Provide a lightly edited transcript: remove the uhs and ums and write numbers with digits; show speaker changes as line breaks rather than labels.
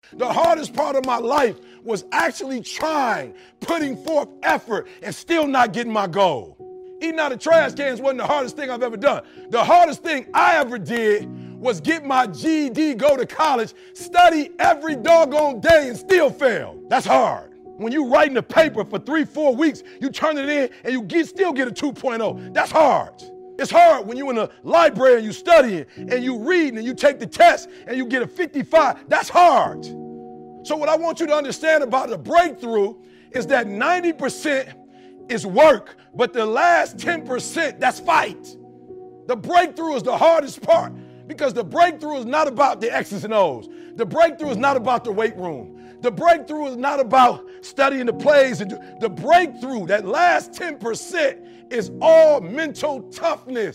The hardest part of my life was actually trying, putting forth effort, and still not getting my goal. Eating out of trash cans wasn't the hardest thing I've ever done. The hardest thing I ever did was get my GED, go to college, study every doggone day, and still fail. That's hard. When you writing a paper for 3-4 weeks, you turn it in and you still get a 2.0. That's hard. It's hard when you're in a library and you studying and you reading and you take the test and you get a 55. That's hard. So what I want you to understand about the breakthrough is that 90% is work, but the last 10%, that's fight. The breakthrough is the hardest part because the breakthrough is not about the X's and O's. The breakthrough is not about the weight room. The breakthrough is not about studying the plays. The breakthrough, that last 10%, is all mental toughness.